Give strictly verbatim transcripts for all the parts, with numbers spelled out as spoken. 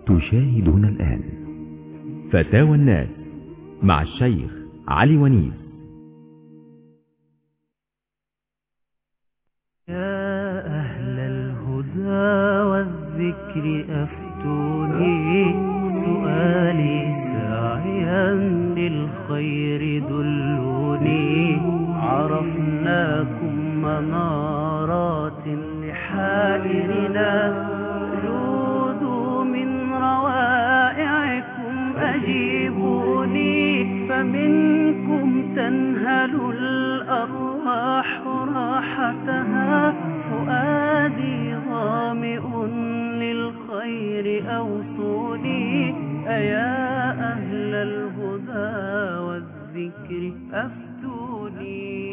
تشاهدون الآن فتاوى الناس مع الشيخ علي ونيس. يا أهل الهدى والذكر أفتوني، سؤالي ساعيا للخير دلوني، عرفناكم منارات لحائرنا، جودوا من روائعكم أجيبوني، فمنكم تنهل الأرواح راحتها، فؤادي ظامئ للخير أوصوني، أيا أهل الهدى والذكر أفتوني.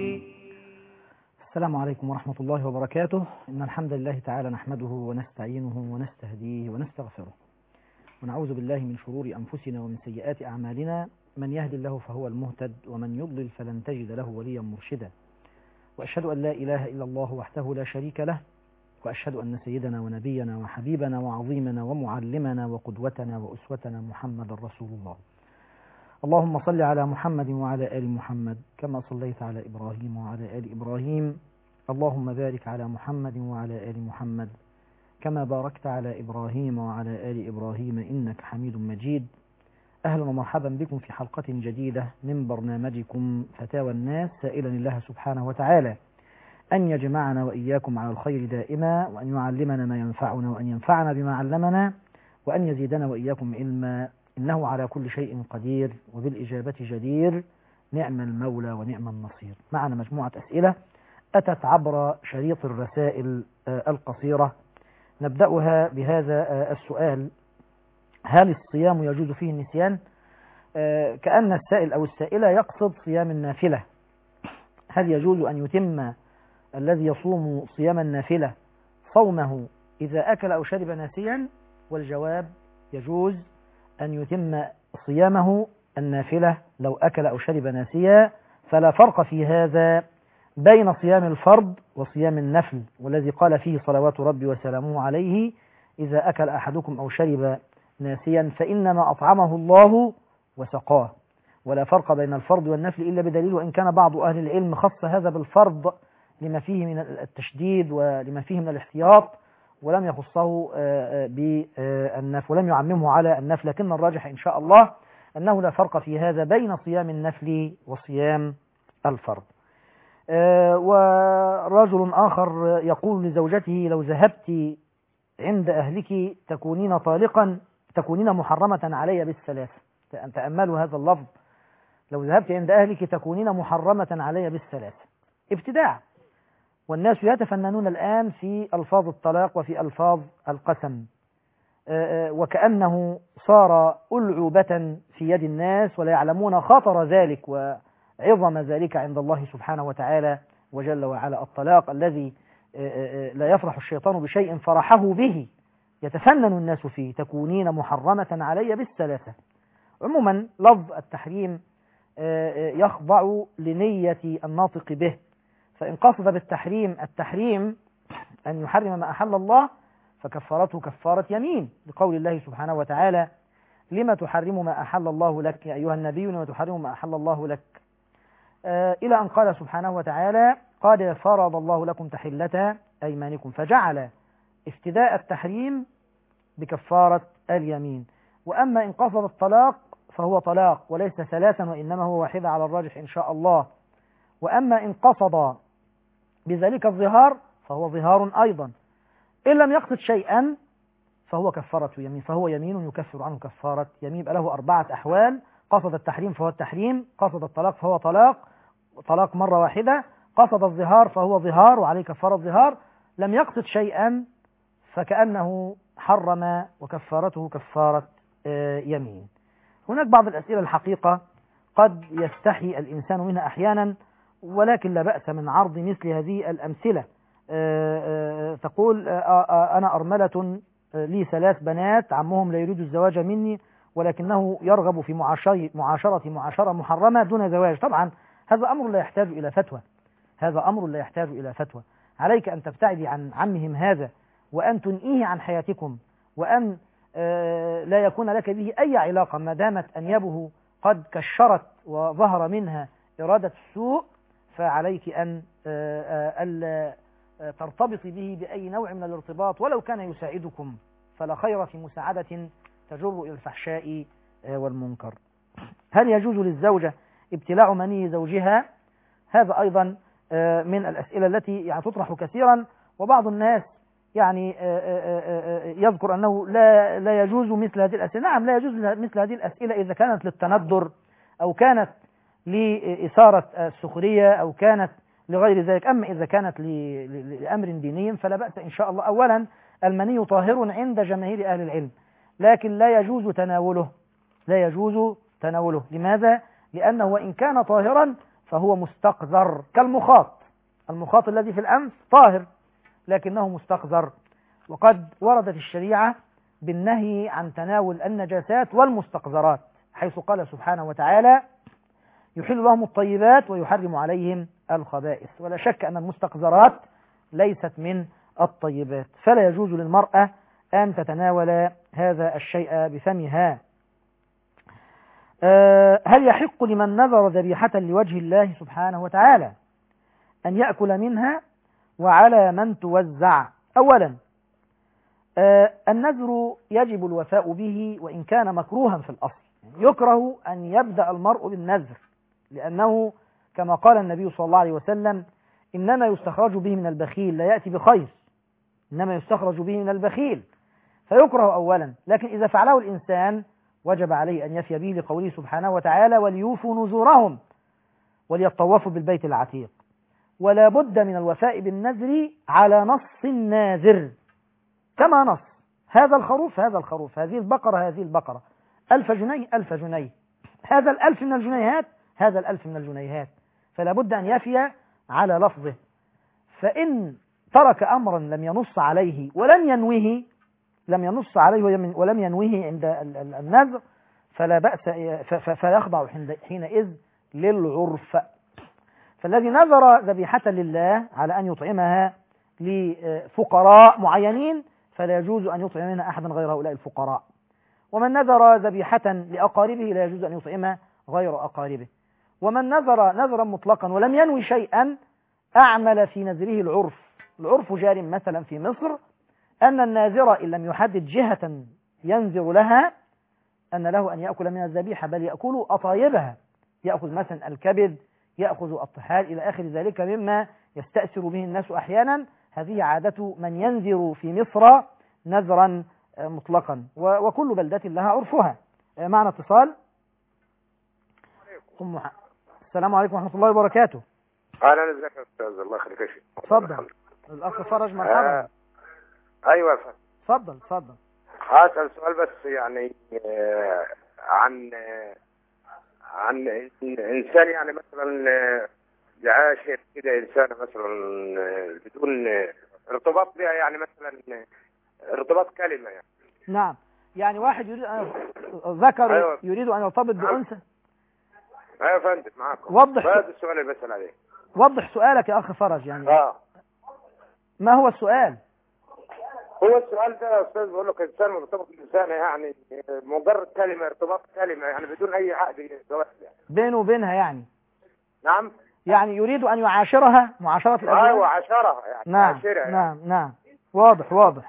السلام عليكم ورحمة الله وبركاته. إن الحمد لله تعالى نحمده ونستعينه ونستهديه ونستغفره، ونعوذ بالله من شرور أنفسنا ومن سيئات أعمالنا، من يهد الله فهو المهتد، ومن يضلل فلن تجد له وليا مرشدا. وأشهد أن لا إله إلا الله وحده لا شريك له، وأشهد أن سيدنا ونبينا وحبيبنا وعظيمنا ومعلمنا وقدوتنا وأسوتنا محمد رسول الله. اللهم صل على محمد وعلى آل محمد كما صليت على إبراهيم وعلى آل إبراهيم. اللهم بارك على محمد وعلى آل محمد كما باركت على إبراهيم وعلى آل إبراهيم إنك حميد مجيد. أهلا ومرحبا بكم في حلقة جديدة من برنامجكم فتاوى الناس، سائلا الله سبحانه وتعالى أن يجمعنا وإياكم على الخير دائما، وأن يعلمنا ما ينفعنا، وأن ينفعنا بما علمنا، وأن يزيدنا وإياكم علما، إنه على كل شيء قدير وبالإجابة جدير. نعم المولى ونعم النصير. معنا مجموعة أسئلة أتت عبر شريط الرسائل القصيرة. نبدأها بهذا السؤال: هل الصيام يجوز فيه النسيان؟ كأن السائل أو السائلة يقصد صيام النافلة. هل يجوز أن يتم الذي يصوم صيام النافلة صومه إذا أكل أو شرب ناسيا؟ والجواب: يجوز أن يتم صيامه النافلة لو أكل أو شرب ناسيا، فلا فرق في هذا بين صيام الفرض وصيام النفل، والذي قال فيه صلوات ربي وسلامه عليه: إذا أكل أحدكم أو شرب ناسيا فإنما أطعمه الله وسقاه. ولا فرق بين الفرض والنفل إلا بدليل، وإن كان بعض أهل العلم خص هذا بالفرض لما فيه من التشديد ولما فيه من الاحتياط، ولم يخصه بالنفل ولم يعممه على النفل، لكن الراجح إن شاء الله أنه لا فرق في هذا بين صيام النفل وصيام الفرض. ورجل آخر يقول لزوجته: لو ذهبت عند أهلك تكونين طالقا تكونين محرمة علي بالثلاث. تأملوا هذا اللفظ: لو ذهبت عند أهلك تكونين محرمة علي بالثلاث. ابتداع. والناس يتفننون الآن في ألفاظ الطلاق وفي ألفاظ القسم، وكأنه صار ألعوبة في يد الناس، ولا يعلمون خطر ذلك وعظم ذلك عند الله سبحانه وتعالى وجل وعلا. الطلاق الذي لا يفرح الشيطان بشيء فرحه به يتفنن الناس فيه: تكونين محرمة علي بالثلاثة. عموما لفظ التحريم يخضع لنية الناطق به، فإن قصد بالتحريم التحريم أن يحرم ما أحل الله فكفارته كفارة يمين، لقول الله سبحانه وتعالى: لما تحرم ما أحل الله لك يا أيها النبي، لما تحرم ما أحل الله لك، آه إلى أن قال سبحانه وتعالى: قد فرض الله لكم تحلة أيمانكم، فجعل افتداء التحريم بكفارة اليمين. وأما إن قصد الطلاق فهو طلاق وليس ثلاثا، وإنما هو واحدة على الراجح إن شاء الله. وأما إن قصد بذلك الظهار فهو ظهار أيضا. إن لم يقصد شيئا فهو كفارة يمين، فهو يمين يكفر عنه كفارة يمين. يبقى له أربعة أحوال: قصد التحريم فهو التحريم، قصد الطلاق فهو طلاق طلاق مرة واحدة، قصد الظهار فهو ظهار وعليه كفارة ظهار، لم يقصد شيئا فكأنه حرم وكفارته كفارة يمين. هناك بعض الأسئلة الحقيقة قد يستحي الإنسان منها أحيانا، ولكن لا بأس من عرض مثل هذه الأمثلة. تقول: أنا أرملة لي ثلاث بنات، عمهم لا يريد الزواج مني ولكنه يرغب في معاشرة معاشرة محرمة دون زواج. طبعا هذا أمر لا يحتاج إلى فتوى، هذا أمر لا يحتاج إلى فتوى. عليك أن تبتعدي عن عمهم هذا، وأن تنئيه عن حياتكم، وأن لا يكون لك به أي علاقة ما دامت أنيابه قد كشرت وظهر منها إرادة السوء، فعليك أن ألا ترتبطي به بأي نوع من الارتباط ولو كان يساعدكم، فلا خير في مساعدة تجر إلى الفحشاء والمنكر. هل يجوز للزوجة ابتلاع مني زوجها؟ هذا أيضا من الأسئلة التي يعني تطرح كثيرا، وبعض الناس يعني يذكر أنه لا لا يجوز مثل هذه الأسئلة. نعم، لا يجوز مثل هذه الأسئلة إذا كانت للتندر أو كانت لإثارة السخرية أو كانت لغير ذلك. أما إذا كانت لأمر ديني فلا بأس إن شاء الله. أولا المني طاهر عند جماهير أهل العلم، لكن لا يجوز تناوله، لا يجوز تناوله. لماذا؟ لأنه وإن كان طاهرا فهو مستقذر كالمخاط. المخاط الذي في الأنف طاهر لكنه مستقذر، وقد وردت الشريعة بالنهي عن تناول النجاسات والمستقذرات، حيث قال سبحانه وتعالى: يحل لهم الطيبات ويحرم عليهم الخبائث. ولا شك أن المستقذرات ليست من الطيبات، فلا يجوز للمرأة أن تتناول هذا الشيء بفمها. أه هل يحق لمن نذر ذبيحة لوجه الله سبحانه وتعالى أن يأكل منها، وعلى من توزع؟ أولا أه النذر يجب الوفاء به وإن كان مكروها في الأصل. يكره أن يبدأ المرء بالنذر، لأنه كما قال النبي صلى الله عليه وسلم: إنما يستخرج به من البخيل لا يأتي بخير، إنما يستخرج به من البخيل، فيكره أولا. لكن إذا فعله الإنسان وجب عليه أن يفي به لقوله سبحانه وتعالى: وليوفوا نذورهم وليطوفوا بالبيت العتيق. ولا بد من الوفاء بالنذر على نص الناذر، كما نص هذا الخروف هذا الخروف، هذه البقرة هذه البقرة، ألف جنيه ألف جنيه، هذا الألف من الجنيهات هذا الألف من الجنيهات، فلا بد أن يفي على لفظه. فإن ترك أمرا لم ينص عليه ولم ينويه لم ينص عليه ولم ينويه عند النذر فلا بأس، فيخضع حينئذ للعرف. فالذي نذر ذبيحة لله على أن يطعمها لفقراء معينين فلا يجوز أن يطعم منها أحدا غير هؤلاء الفقراء. ومن نذر ذبيحة لأقاربه لا يجوز أن يطعمها غير أقاربه. ومن نذر نذرا مطلقا ولم ينوي شيئا أعمل في نذره العرف. العرف جار مثلا في مصر أن الناذر إن لم يحدد جهة ينذر لها أن له أن يأكل من الذبيحة، بل يأكل أطايبها، يأخذ مثلا الكبد، يأخذ الطحال إلى آخر ذلك مما يستأثر به الناس أحيانا. هذه عادة من ينذر في مصر نذرا مطلقا، وكل بلدة لها عرفها. معنا اتصال. أم السلام عليكم ورحمة الله وبركاته. أهلا، ازيك يا أستاذ؟ الله يخليك يا شيخ. اتفضل. الأخ فرج، مرحبا. آه. أيوة يا فندم. اتفضل اتفضل. هسأل سؤال بس يعني آه عن آه عن إنسان يعني مثلا آه يعاشر كده إنسانة مثلا آه بدون آه ارتباط بها، يعني مثلا آه ارتباط كلمة يعني. نعم، يعني واحد يريد أن ذكر أيوة. يريد أن يرتبط بأنثى. أيوة يا فندم، معك. وضح هذا السؤال اللي بسأل عليه. وضح سؤالك يا أخ فرج. يعني آه. ما هو السؤال؟ هو السؤال ده يا أستاذ بقول لك إنسان مرتبط بإنسانة يعني مجرد كلمة، ارتباط كلمة يعني بدون أي عقد زواج يعني. بينه وبينها يعني. نعم. يعني يريد أن يعاشرها معاشرة الأزواج. أيوة، عاشرها يعني. نعم عاشرها يعني. نعم نعم، واضح واضح.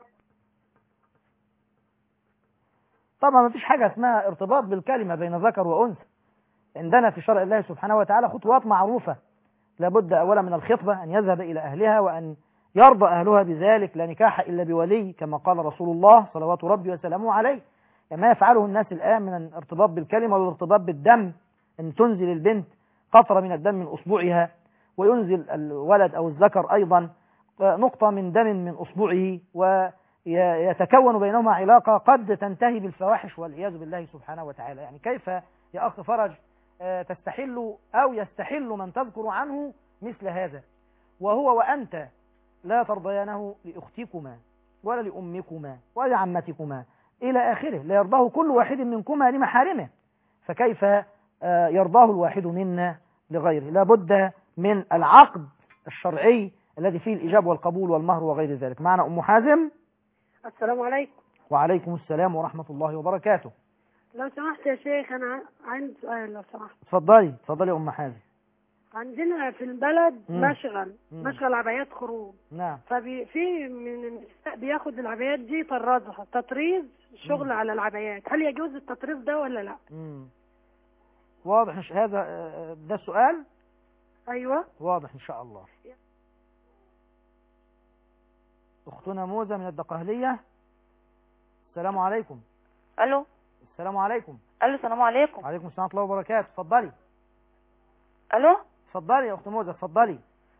طبعا ما فيش حاجة اسمها ارتباط بالكلمة بين ذكر وأنثى. عندنا في شرع الله سبحانه وتعالى خطوات معروفة. لابد أولا من الخطبة، أن يذهب إلى أهلها وأن يرضى أهلها بذلك. لا نكاح إلا بولي كما قال رسول الله صلوات ربي وسلامه عليه. ما يفعله الناس الآن من الارتباط بالكلمة والارتباط بالدم، أن تنزل البنت قطرة من الدم من أصبعها، وينزل الولد أو الذكر أيضا نقطة من دم من أصبعه، ويتكون بينهما علاقة قد تنتهي بالفواحش والعياذ بالله سبحانه وتعالى. يعني كيف يا أخ فرج تستحل أو يستحل من تذكر عنه مثل هذا وهو وأنت لا ترضيانه لأختكما ولا لأمكما ولا لعمتكما إلى آخره، لا يرضاه كل واحد منكما لمحارمه، فكيف يرضاه الواحد منا لغيره؟ لا بد من العقد الشرعي الذي فيه الإجابة والقبول والمهر وغير ذلك. معنا أم حازم. السلام عليكم. وعليكم السلام ورحمة الله وبركاته. لو سمحت يا شيخ أنا عندي سؤال لو سمحت. اتفضلي اتفضلي يا أم حازم. عندنا في البلد مم. مشغل مم. مشغل عبايات خروج. نعم. ففي من النساء بياخد العبايات دي يطرزها تطريز شغل مم. على العبايات، هل يجوز التطريز ده ولا لا؟ مم. واضح مش هذا ده السؤال؟ أيوة واضح إن شاء الله. أختنا موزة من الدقهلية. السلام عليكم. الو. السلام عليكم. الو السلام عليكم. وعليكم السلام ورحمة الله وبركاته. اتفضلي. الو. اتفضلي يا أخت موزة اتفضلي.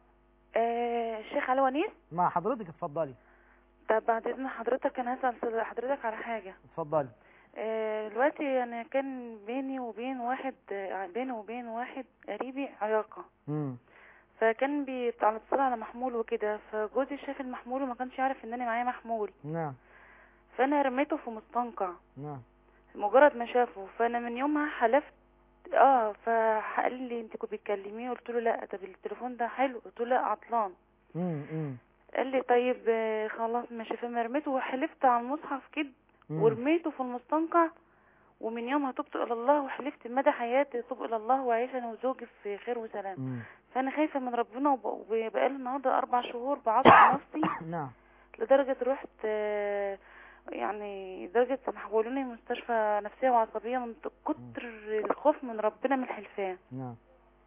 آه الشيخ علي ونيس مع حضرتك اتفضلي. طب بعد اذن حضرتك انا هسأل حضرتك على حاجة. اتفضلي. آه دلوقتي انا كان بيني وبين واحد آه بيني وبين واحد قريبي علاقة. امم فكان بيتصل على محمول وكده، فجوزي شاف المحمول وما كانش يعرف ان انا معايا محمول. نعم. فانا رميته في مستنقع. نعم. مجرد ما شافه، فانا من يومها حلفت. اه فقال لي انت كنت بتكلميه؟ قلت له لا. طب التليفون ده حلو؟ قلت له لا عطلان. امم قال لي طيب آه، خلاص ماشي. فما رميته وحلفت على المصحف كده ورميته في المستنقع، ومن يومها تبت الى الله وحلفت مدى حياتي تب الى الله واعيش انا وزوجي في خير وسلام. مم. فانا خايفه من ربنا، وبقالي النهارده اربع شهور بعصر نفسي. نعم. لدرجه رحت آه، يعني درجه ان حولوني مستشفى نفسيه وعصبيه من كتر الخوف من ربنا من الحلفان. نعم.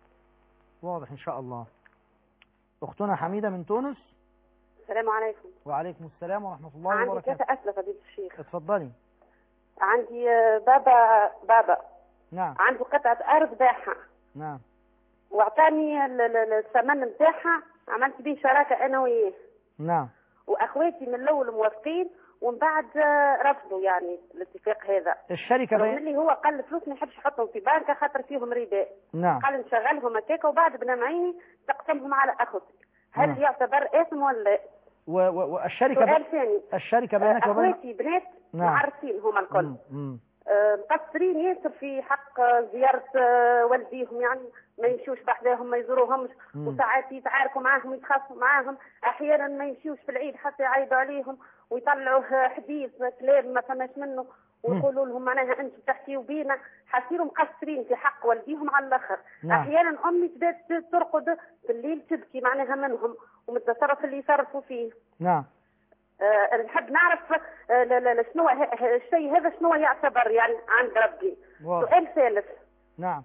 واضح ان شاء الله. اختنا حميدة من تونس. السلام عليكم. وعليكم السلام ورحمة الله عندي وبركاته. كذا أسئلة فضيلة الشيخ. اتفضلي. عندي بابا بابا نعم. عنده قطعة أرض باعها. نعم. واعطاني ال- ال- الثمن نتاعها، عملت به شراكة أنا وياه. نعم. وأخواتي من الأول موافقين ومن بعد رفضوا يعني الاتفاق هذا. الشركة رغم بين... اللي هو قال الفلوس ما يحبش يحطهم في بنكة خاطر فيهم ربا. نعم. قال نشغلهم هكاكا وبعد بن معيني تقسمهم على أخوتك. هل نعم. يعتبر إثم ولا؟ و... و... والشركة سؤال ب... ثاني. الشركة بينك وبين أخواتي بنات نعم. معرسين هما الكل. مم. مم. مقصرين ياسر في حق زيارة والديهم، يعني ما يمشوش بحذاهم ما يزوروهمش، وساعات يتعاركوا معاهم يتخاصموا معاهم، احيانا ما يمشوش في العيد حتى يعيدوا عليهم ويطلعوا حديث كلام ما فماش منه ويقولوا لهم معناها انتم تحكيوا بينا، حاسيروا مقصرين في حق والديهم على الاخر. نعم. احيانا امي تبات ترقد في الليل تبكي معناها منهم ومن التصرف اللي يصرفوا فيه. نعم. أه نحب نعرف أه لا لا شنو الشيء هذا شنو يعتبر يعني عند ربي. واضح. سؤال ثالث. نعم.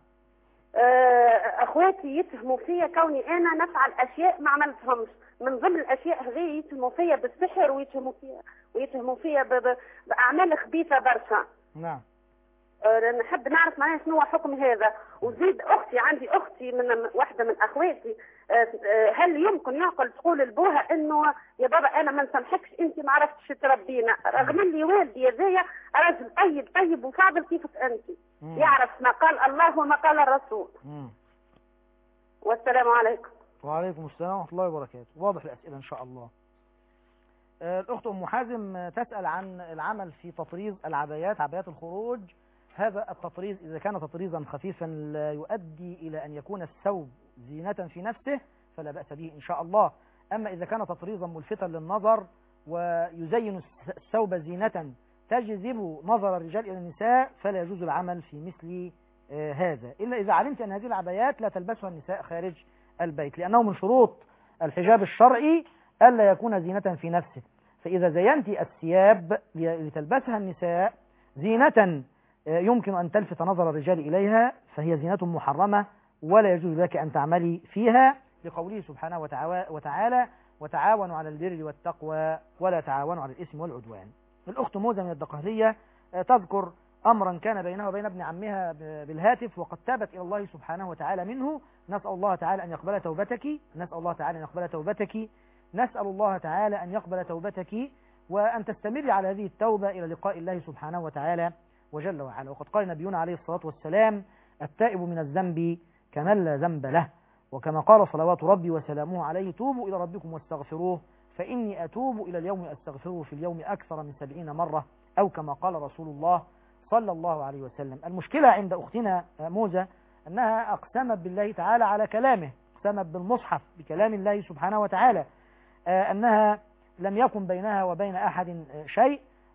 أه اخواتي يتهموا فيا كوني انا نفعل اشياء ما عملتهمش، من ضمن الاشياء هذه يتهموا فيا بالسحر ويتهموا فيا ويتهموا فيا باعمال خبيثه برشا. نعم. أه نحب نعرف معناها شنو حكم هذا. وزيد اختي عندي اختي من واحده من اخواتي، هل يمكن يعقل تقول لبوها انه يا بابا انا ما نسامحكش انت ما عرفتش تربينا، رغم اللي والدي هذايا راجل طيب طيب وفاضل كيفك انت، مم. يعرف ما قال الله وما قال الرسول. مم. والسلام عليكم. وعليكم السلام ورحمه الله وبركاته. واضح الاسئله ان شاء الله. الاخت ام حازم تسال عن العمل في تطريز العبايات، عبايات الخروج. هذا التطريز إذا كان تطريزا خفيفا لا يؤدي إلى أن يكون الثوب زينة في نفسه فلا بأس به إن شاء الله. أما إذا كان تطريزا ملفتا للنظر ويزين الثوب زينة تجذب نظر الرجال إلى النساء فلا يجوز العمل في مثل آه هذا، إلا إذا علمت أن هذه العبايات لا تلبسها النساء خارج البيت، لأنه من شروط الحجاب الشرعي ألا يكون زينة في نفسه. فإذا زينت الثياب لتلبسها النساء زينة يمكن أن تلفت نظر الرجال إليها فهي زينة محرمة ولا يجوز لك أن تعملي فيها، لقوله سبحانه وتعالى وتعاونوا على البر والتقوى ولا تعاونوا على الإثم والعدوان. الأخت موزة من الدقهلية تذكر أمرا كان بينها وبين ابن عمها بالهاتف وقد تابت إلى الله سبحانه وتعالى منه. نسأل الله تعالى أن يقبل توبتك نسأل الله تعالى أن يقبل توبتك نسأل الله تعالى أن يقبل توبتك وأن تستمر على هذه التوبة إلى لقاء الله سبحانه وتعالى وجل وعلا. وقد قال نبينا عليه الصلاة والسلام التائب من الذنب كمن لا ذنب له، وكما قال صلوات ربي وسلامه عليه توبوا إلى ربكم واستغفروه فإني أتوب إلى اليوم أستغفره في اليوم أكثر من سبعين مرة أو كما قال رسول الله صلى الله عليه وسلم. المشكلة عند أختنا موزة أنها أقسمت بالله تعالى على كلامه، أقسمت بالمصحف بكلام الله سبحانه وتعالى أنها لم يكن بينها وبين أحد شيء،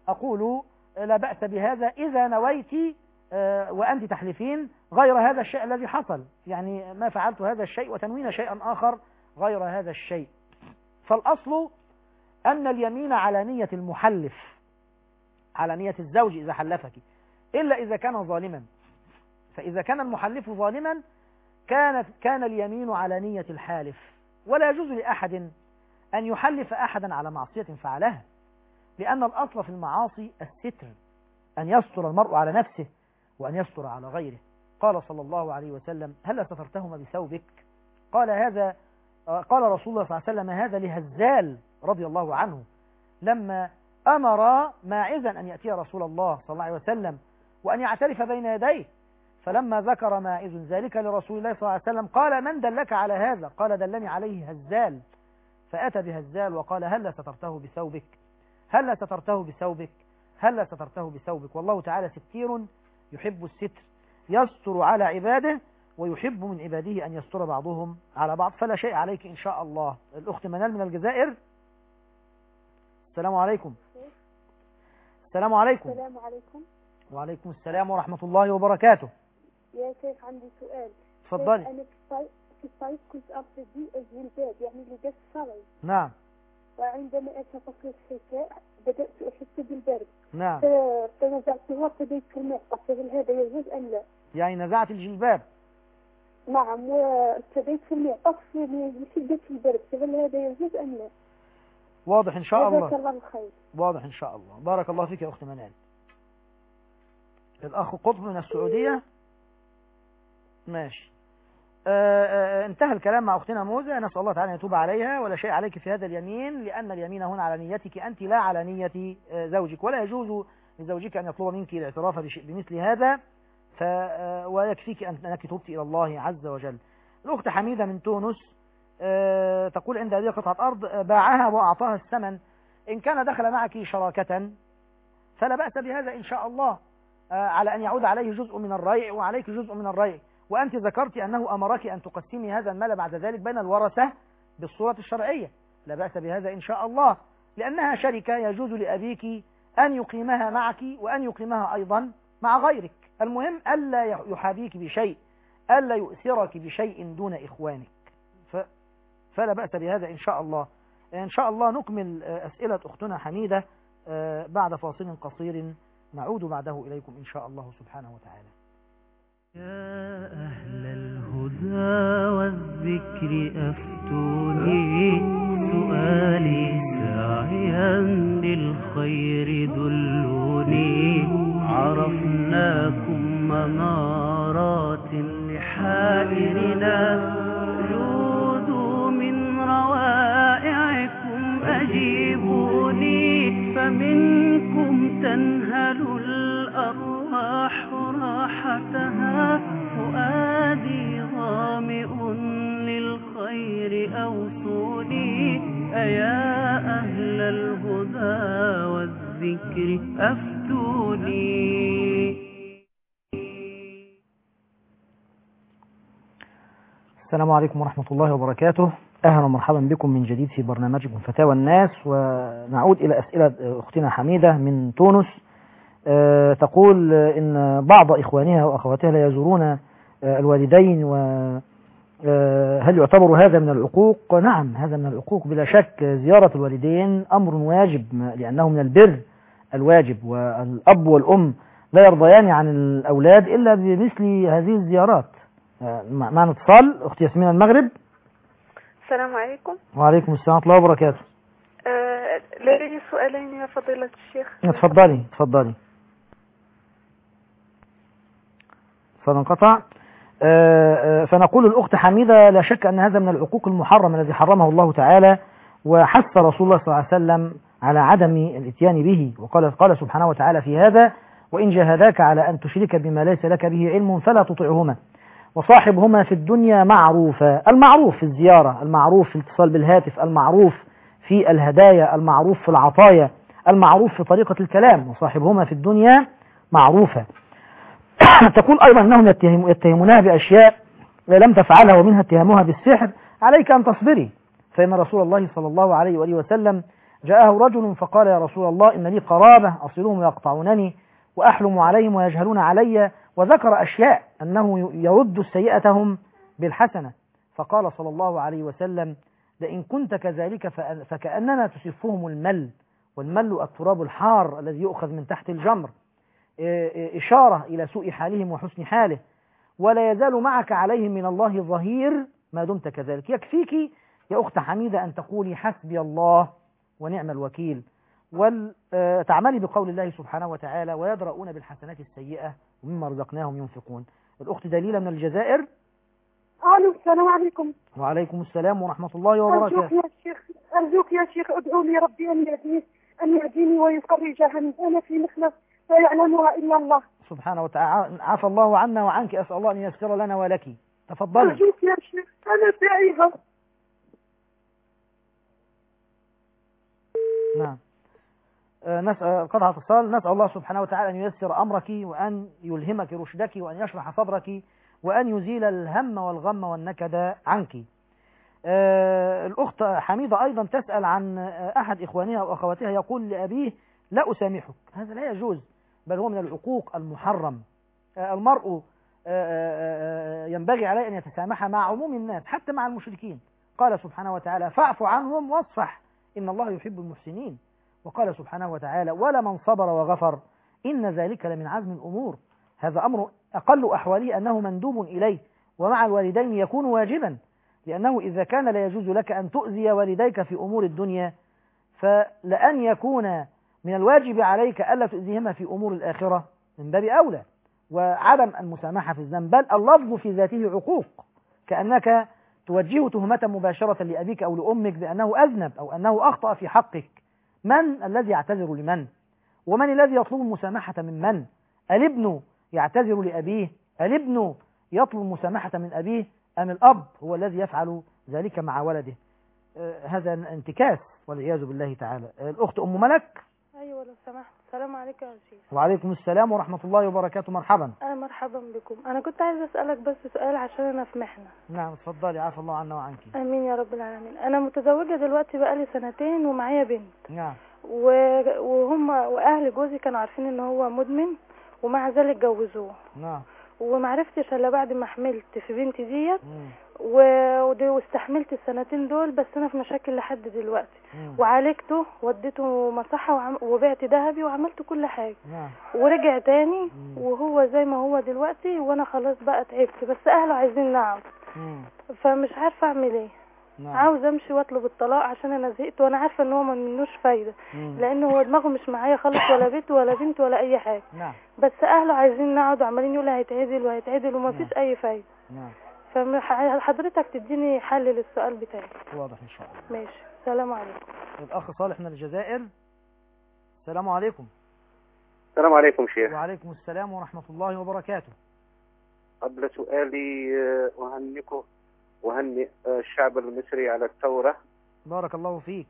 أقول لا بأس بهذا إذا نويت وأنت تحلفين غير هذا الشيء الذي حصل، يعني ما فعلت هذا الشيء وتنوين شيئا آخر غير هذا الشيء. فالأصل أن اليمين على نية المحلف، على نية الزوج إذا حلفك، إلا إذا كان ظالما. فإذا كان المحلف ظالما كانت كان اليمين على نية الحالف، ولا يجوز لأحد أن يحلف أحدا على معصية فعلها، لأن الأصل في المعاصي الستر، أن يستر المرء على نفسه وأن يستر على غيره. قال صلى الله عليه وسلم: هل سترتهما بثوبك؟ قال هذا قال رسول الله صلى الله عليه وسلم هذا لهزال رضي الله عنه، لما أمر ماعزا أن يأتي رسول الله صلى الله عليه وسلم وأن يعترف بين يديه، فلما ذكر ماعز ذلك لرسول الله صلى الله عليه وسلم قال: من دلك على هذا؟ قال: دلني عليه هزال. فأتى بهزال وقال: هل سترته بثوبك؟ هل سترته بثوبك؟ هل سترته بثوبك؟ والله تعالى ستير يحب الستر، يستر على عباده ويحب من عباده أن يستر بعضهم على بعض، فلا شيء عليك إن شاء الله. الأخت منال من الجزائر. السلام عليكم. السلام عليكم. السلام عليكم. وعليكم السلام ورحمة الله وبركاته. يا شيخ عندي سؤال. تفضلي. أنا في الصيف كنت أرتدي الجلباب، يعني لباس شرعي. نعم. وعندما أتفق الشتاء بدأت أحس بالبرد. نعم. فنزعته وابتديت في المعطف، فهل هذا يجوز أم لا؟ يعني نزعت الجلباب. نعم، وابتديت في المعطف لشدة البرد، فهل هذا يجوز أم لا؟ واضح إن شاء الله. جزاك الله الخير. واضح إن شاء الله. بارك الله فيك يا أخت منال. الأخ قطب من السعودية. ماشي. آآ آآ انتهى الكلام مع أختنا موزة، نسأل الله تعالى أن يتوب عليها، ولا شيء عليك في هذا اليمين، لأن اليمين هنا على نيتك أنت لا على نية زوجك، ولا يجوز لزوجك أن يطلب منك الاعتراف بمثل هذا، ف ويكفيك أنك تبت إلى الله عز وجل. الأخت حميدة من تونس تقول: عند هذه قطعة أرض باعها وأعطاها الثمن، إن كان دخل معك شراكة فلا بأس بهذا إن شاء الله، على أن يعود عليه جزء من الريع وعليك جزء من الريع. وأنت ذكرت أنه أمرك أن تقسمي هذا المال بعد ذلك بين الورثة بالصورة الشرعية، لا بأس بهذا إن شاء الله، لأنها شركة يجوز لأبيك أن يقيمها معك وأن يقيمها أيضا مع غيرك. المهم ألا يحابيك بشيء، ألا يؤثرك بشيء دون إخوانك، ف... فلا بأس بهذا إن شاء الله. إن شاء الله نكمل أسئلة أختنا حميدة بعد فاصل قصير نعود بعده إليكم إن شاء الله سبحانه وتعالى. يا أهل الهدى والذكر أفتوني، سؤالي ساعيا للخير دلوني، عرفناكم منارات لحائرنا، جودوا من روائعكم أجيبوني، فمنكم تنهل الأرواح راحتها، فؤادي ظامئ للخير أوصوني، أيا أهل الهدى والذكر أفتوني. السلام عليكم ورحمة الله وبركاته، أهلا ومرحبا بكم من جديد في برنامجكم فتاوى الناس، ونعود إلى أسئلة أختنا حميدة من تونس. أه تقول إن بعض إخوانها وأخواتها لا يزورون الوالدين، وهل يعتبر هذا من العقوق؟ نعم، هذا من العقوق بلا شك. زيارة الوالدين أمر واجب، لأنه من البر الواجب، والأب والأم لا يرضيان عن الأولاد إلا بمثل هذه الزيارات. معنا اتصال، أختي ياسمين المغرب. السلام عليكم. وعليكم السلام ورحمة الله وبركاته. أه لدي سؤالين يا فضيلة الشيخ. تفضلي تفضلي. فننقطع. أه فنقول الأخت حميدة: لا شك أن هذا من العقوق المحرم الذي حرمه الله تعالى، وحث رسول الله صلى الله عليه وسلم على عدم الاتيان به، وقال قال سبحانه وتعالى في هذا: وإن جاهداك على أن تشرك بما ليس لك به علم فلا تطعهما وصاحبهما في الدنيا معروفا. المعروف في الزيارة، المعروف في الاتصال بالهاتف، المعروف في الهدايا، المعروف في العطايا، المعروف في طريقة الكلام، وصاحبهما في الدنيا معروفا. تقول أيضا أنهم يتهمونها بأشياء لم تفعلها، ومنها اتهامها بالسحر. عليك أن تصبري، فإن رسول الله صلى الله عليه وآله وسلم جاءه رجل فقال يا رسول الله إن لي قرابة أصلهم ويقطعونني وأحلم عليهم ويجهلون علي، وذكر أشياء أنه يرد سيئتهم بالحسنة. فقال صلى الله عليه وسلم لئن كنت كذلك فكأننا تسفهم المل، والمل التراب الحار الذي يؤخذ من تحت الجمر، إشارة إلى سوء حالهم وحسن حاله، ولا يزال معك عليهم من الله ظهير ما دمت كذلك. يكفيك يا أخت حميدة أن تقولي حسبي الله ونعم الوكيل، وتعملي بقول الله سبحانه وتعالى ويدرؤون بالحسنات السيئة ومما رزقناهم ينفقون. الأخت دليلة من الجزائر. الو السلام عليكم. وعليكم السلام ورحمة الله وبركاته. أرجوك يا شيخ أرجوك يا شيخ ادعو لي ربي أن يهديني أن يهديني ويفرج همي، أنا في محنة لا يعلمها إلا الله سبحانه وتعالى. عفى الله عنا وعنك، أسأل الله أن ييسر لنا ولك. تفضلي. أرجوك يا شيخ أنا تعيها. نعم. نسأل قطع اتصال. نسأل الله سبحانه وتعالى أن ييسر أمرك وأن يلهمك رشدك وأن يشرح صدرك وأن يزيل الهم والغم والنكد عنك. آه الأخت حميدة أيضا تسأل عن أحد إخوانها وأخواتها يقول لأبيه لا أسامحك. هذا لا يجوز، بل هو من العقوق المحرم. آه المرء آه ينبغي عليه أن يتسامح مع عموم الناس حتى مع المشركين. قال سبحانه وتعالى فاعف عنهم واصفح إن الله يحب المحسنين. وقال سبحانه وتعالى ولمن صبر وغفر إن ذلك لمن عزم الأمور. هذا أمر أقل أحواله أنه مندوب إليه، ومع الوالدين يكون واجبا، لأنه إذا كان لا يجوز لك أن تؤذي والديك في أمور الدنيا، فلأن يكون من الواجب عليك ألا تؤذيهما في أمور الآخرة من باب أولى. وعدم المسامحة في الذنب، بل اللفظ في ذاته عقوق، كأنك توجه تهمة مباشرة لأبيك أو لأمك بأنه أذنب أو أنه أخطأ في حقك. من الذي يعتذر لمن؟ ومن الذي يطلب المسامحة من من؟ الابن يعتذر لأبيه؟ الابن يطلب المسامحة من أبيه؟ أم الأب هو الذي يفعل ذلك مع ولده؟ آه هذا انتكاس والعياذ بالله تعالى. آه الأخت أم ملك. أيوة لو سمحت. السلام عليكم يا شيخ. وعليكم السلام ورحمة الله وبركاته. مرحبا. أنا مرحبا بكم. أنا كنت عايزة أسألك بس سؤال عشان أنا في محنة. نعم اتفضلي. عافى الله عنا وعنك. آمين يا رب العالمين. أنا متزوجة دلوقتي بقالي سنتين ومعايا بنت. نعم. وهم وأهل جوزي كانوا عارفين إن هو مدمن ومع ذلك جوزوه. نعم. ومعرفتش الا بعد ما حملت في بنتي ديت و... واستحملت السنتين دول، بس انا في مشاكل لحد دلوقتي. مم. وعالجته وديته مصحة وعم... وبعت ذهبي وعملت كل حاجة. مم. ورجع تاني. مم. وهو زي ما هو دلوقتي، وانا خلاص بقى تعبت، بس اهله عايزين نعم. فمش عارفة اعمل ايه. نعم. عاوز امشي واطلب الطلاق عشان انا زهقت، وانا عارفه ان هو ما منوش فايده، لان هو دماغه مش معايا خالص، ولا بيت ولا بنت ولا اي حاجه. نعم. بس اهله عايزين نقعد وعمالين يقولوا هيتعدل وهيتعدل وما فيش اي فايده. نعم. فحضرتك تديني حل للسؤال بتاعي. واضح ان شاء الله. ماشي. السلام عليكم. الاخ صالح من الجزائر. السلام عليكم. السلام عليكم شيخ. وعليكم السلام ورحمه الله وبركاته. قبل سؤالي أهنئكم وهنئ الشعب المصري على الثورة. بارك الله فيك.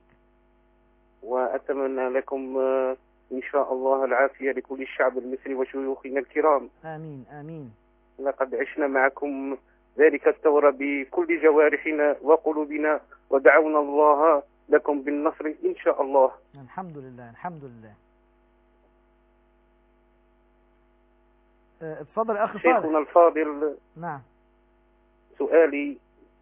وأتمنى لكم إن شاء الله العافية لكل الشعب المصري وشيوخنا الكرام. آمين آمين. لقد عشنا معكم ذلك الثورة بكل جوارحنا وقلوبنا، ودعونا الله لكم بالنصر إن شاء الله. الحمد لله الحمد لله. اتفضل يا أخي صالح. شيخنا الفاضل. نعم. سؤالي.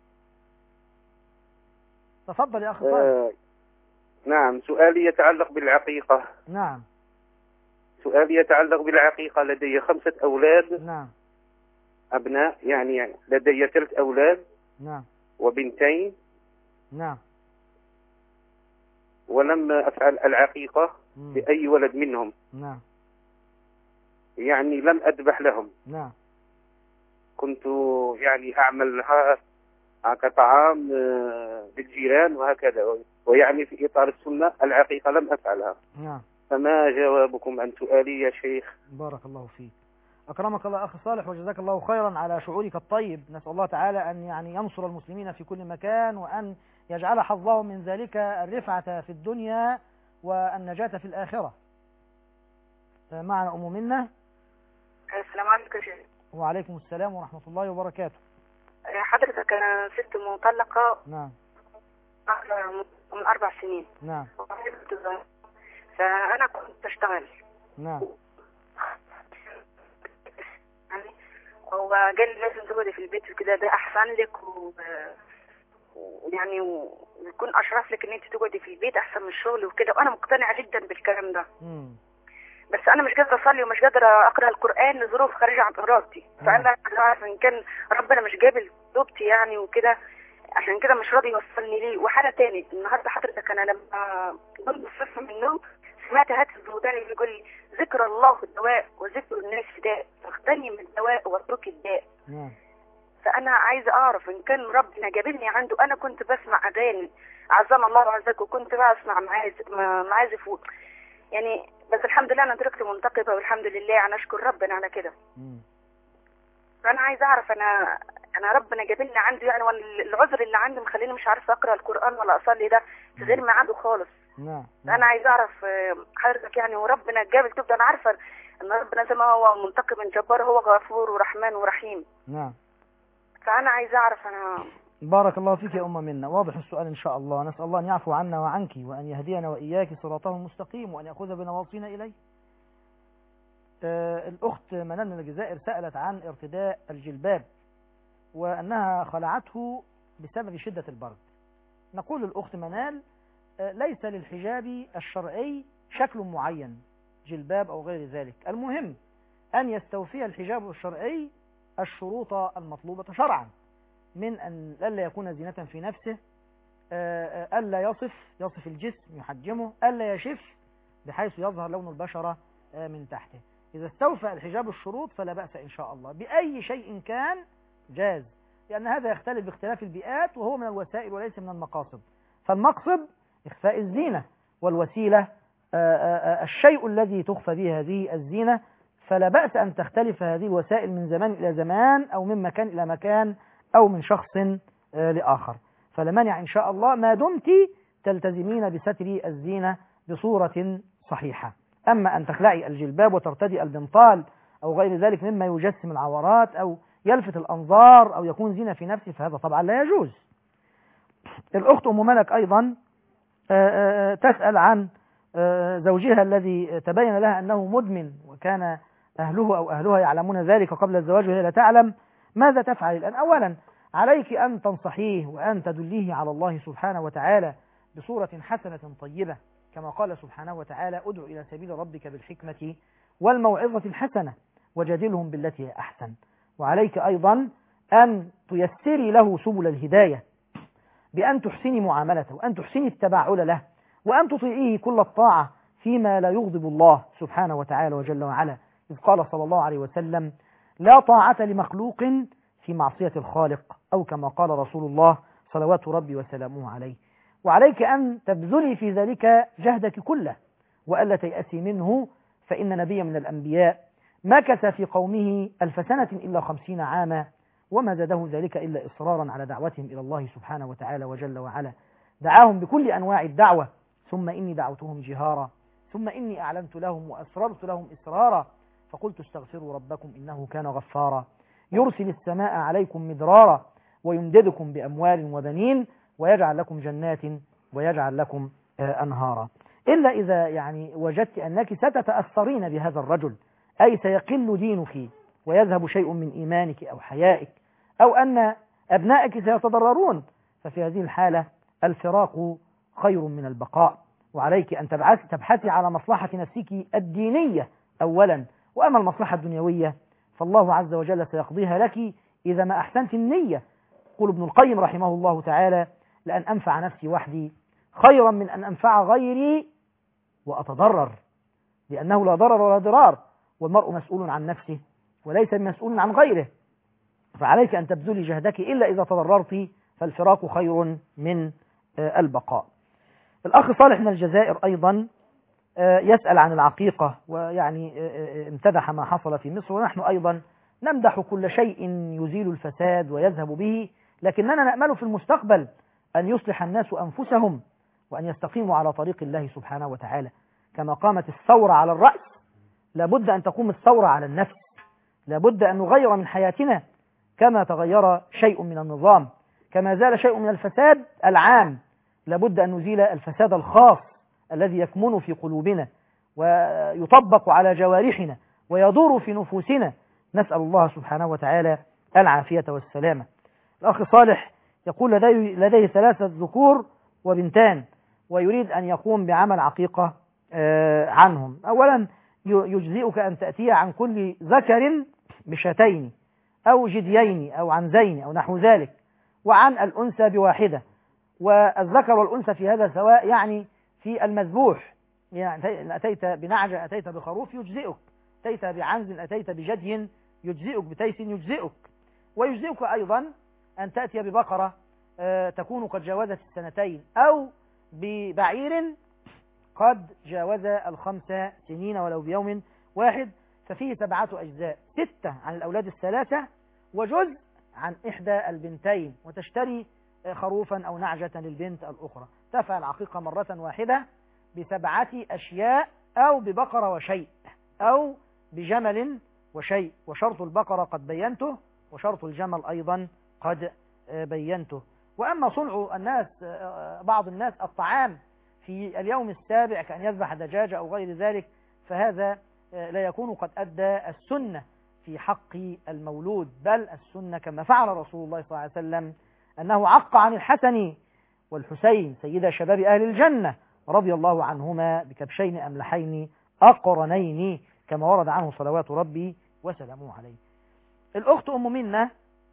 تفضل يا أخي صالح. آه نعم، سؤالي يتعلق بالعقيقة. نعم. سؤالي يتعلق بالعقيقة. لدي خمسة أولاد. نعم. أبناء، يعني لدي ثلاث أولاد. نعم. وبنتين. نعم. ولم أفعل العقيقة لأي ولد منهم. نعم. يعني لم أذبح لهم. نعم. كنت يعني أعملها كطعام للجيران وهكذا، ويعني في إطار السنة العقيقة لم أفعلها. نعم. فما جوابكم عن سؤالي يا شيخ؟ بارك الله فيك. أكرمك الله أخي صالح وجزاك الله خيرا على شعورك الطيب. نسأل الله تعالى أن يعني ينصر المسلمين في كل مكان، وأن يجعل حظهم من ذلك الرفعة في الدنيا والنجاة في الآخرة. معنا أم منة. السلام عليكم شيخ. وعليكم السلام ورحمة الله وبركاته. حضرتك أنا ست مطلقة. نعم. من أربع سنين. نعم. فأنا كنت أشتغل. نعم. يعني هو قال لي لازم تقعدي في البيت وكده، ده أحسن لك و ويعني ويكون أشرف لك إن أنت تقعدي في البيت أحسن من الشغل وكده، وأنا مقتنعة جدا بالكلام ده. مم. بس أنا مش قادرة أصلي ومش قادرة أقرأ القرآن لظروف خارجة عن إرادتي. فأنا عارفة إن كان ربنا مش جابل توبتي يعني وكده، عشان كده مش راضي يوصلني ليه. وحاجة تاني النهارده حضرتك، أنا لما كنت بصحى من النوم سمعت هاتف الزوداني بيقول لي ذكر الله الدواء وذكر الناس فداء، فاغتني من الدواء واترك الداء. نعم. فأنا عايزة أعرف إن كان ربنا جابلني عنده. أنا كنت بسمع أغاني عظم الله عزك، وكنت بسمع معازف معازف يعني، بس الحمد لله أنا دركت منتقبة والحمد لله، أنا أشكر ربنا على كده. فأنا عايزة أعرف أنا أنا ربنا جابلني عنده يعني، والعذر اللي عندي مخليني مش عارفة أقرأ القرآن ولا أصلي، ده في غير ميعاده خالص. نعم. أنا عايزة أعرف حضرتك يعني، وربنا جابل تبدأ. أنا عارفة إن ربنا زي ما هو منتقم جبار هو غفور ورحمن ورحيم. نعم. فأنا عايزة أعرف أنا. بارك الله فيك يا أم منا، واضح السؤال إن شاء الله. نسأل الله أن يعفو عنا وعنك، وأن يهدينا وإياك صراطه المستقيم، وأن يأخذ بنواصينا إليه. آه الأخت منال من الجزائر سألت عن ارتداء الجلباب، وأنها خلعته بسبب شدة البرد. نقول للأخت منال آه ليس للحجاب الشرعي شكل معين، جلباب أو غير ذلك، المهم أن يستوفي الحجاب الشرعي الشروط المطلوبة شرعا، من أن ألا يكون زينة في نفسه، ألا يصف يصف الجسم يحجمه، ألا يشف بحيث يظهر لون البشرة من تحته. إذا استوفى الحجاب الشروط فلا بأس إن شاء الله بأي شيء كان جاز، لأن هذا يختلف باختلاف البيئات، وهو من الوسائل وليس من المقاصد. فالمقصد إخفاء الزينة، والوسيلة الشيء الذي تخفى به هذه الزينة. فلا بأس أن تختلف هذه الوسائل من زمان إلى زمان، أو من مكان إلى مكان، أو من شخص لآخر. فلا مانع إن شاء الله ما دمت تلتزمين بستر الزينة بصورة صحيحة. أما أن تخلعي الجلباب وترتدي البنطال أو غير ذلك مما يجسم العورات أو يلفت الأنظار أو يكون زينة في نفسه، فهذا طبعا لا يجوز. الأخت أم ملك أيضا تسأل عن زوجها الذي تبين لها أنه مدمن، وكان أهله أو أهلها يعلمون ذلك قبل الزواج وهي لا تعلم. ماذا تفعل الآن؟ أولا عليك أن تنصحيه وأن تدليه على الله سبحانه وتعالى بصورة حسنة طيبة، كما قال سبحانه وتعالى ادع إلى سبيل ربك بالحكمة والموعظة الحسنة وجادلهم بالتي هي أحسن. وعليك أيضا أن تيسري له سبل الهداية بأن تحسني معاملته، وأن تحسني التبعل له، وأن تطيعيه كل الطاعة فيما لا يغضب الله سبحانه وتعالى وجل وعلا، إذ قال صلى الله عليه وسلم لا طاعة لمخلوق في معصية الخالق، أو كما قال رسول الله صلوات ربي وسلامه عليه. وعليك أن تبذلي في ذلك جهدك كله وألا تيأسي منه، فإن نبي من الأنبياء مكث في قومه ألف سنة إلا خمسين عاما، وما زاده ذلك إلا إصرارا على دعوتهم إلى الله سبحانه وتعالى وجل وعلا. دعاهم بكل أنواع الدعوة، ثم إني دعوتهم جهارا، ثم إني أعلنت لهم وأسررت لهم إسرارا، فقلت استغفروا ربكم إنه كان غفارا يرسل السماء عليكم مدرارا ويمددكم بأموال وبنين ويجعل لكم جنات ويجعل لكم أنهارا. إلا إذا يعني وجدت أنك ستتأثرين بهذا الرجل، أي سيقل دينك ويذهب شيء من إيمانك أو حيائك، أو أن أبنائك سيتضررون، ففي هذه الحالة الفراق خير من البقاء. وعليك أن تبحثي على مصلحة نفسك الدينية أولا، وأما المصلحة الدنيوية فالله عز وجل سيقضيها لك إذا ما أحسنت النية. يقول ابن القيم رحمه الله تعالى لأن أنفع نفسي وحدي خيرا من أن أنفع غيري وأتضرر، لأنه لا ضرر ولا ضرار، والمرء مسؤول عن نفسه وليس مسؤول عن غيره. فعليك أن تبذلي جهدك، إلا إذا تضررت فالفراق خير من البقاء. الأخ صالح من الجزائر أيضا يسأل عن العقيقة، ويعني امتدح ما حصل في مصر، ونحن أيضا نمدح كل شيء يزيل الفساد ويذهب به، لكننا نأمل في المستقبل أن يصلح الناس أنفسهم وأن يستقيموا على طريق الله سبحانه وتعالى. كما قامت الثورة على الرأس لابد أن تقوم الثورة على النفس، لابد أن نغير من حياتنا كما تغير شيء من النظام، كما زال شيء من الفساد العام لابد أن نزيل الفساد الخاص الذي يكمن في قلوبنا ويطبق على جوارحنا ويدور في نفوسنا. نسأل الله سبحانه وتعالى العافية والسلامة. الأخ صالح يقول لديه, لديه ثلاثة ذكور وبنتان ويريد أن يقوم بعمل عقيقة عنهم. أولا يجزئك أن تأتي عن كل ذكر بشتين أو جديين أو عنزين أو نحو ذلك، وعن الأنثى بواحدة. والذكر والأنثى في هذا سواء، يعني في المذبوح، يعني أتيت بنعجة أتيت بخروف يجزئك، أتيت بعنز أتيت بجدي يجزئك، بتيس يجزئك. ويجزئك أيضا أن تأتي ببقرة تكون قد جاوزت السنتين أو ببعير قد جاوز الخمس سنين ولو بيوم واحد، ففيه سبعة أجزاء، ستة عن الأولاد الثلاثة وجزء عن إحدى البنتين، وتشتري خروفا أو نعجة للبنت الأخرى. تفعل عقيقة مرة واحدة بسبعة أشياء أو ببقرة وشيء أو بجمل وشيء، وشرط البقرة قد بينته وشرط الجمل أيضا قد بينته. وأما صنع الناس بعض الناس الطعام في اليوم السابع كأن يذبح دجاجة أو غير ذلك، فهذا لا يكون قد أدى السنة في حق المولود، بل السنة كما فعل رسول الله صلى الله عليه وسلم أنه عق عن الحسن والحسين سيدا شباب أهل الجنة رضي الله عنهما بكبشين أملحين أقرنين كما ورد عنه صلوات ربي وسلامه عليه. الأخت أم منة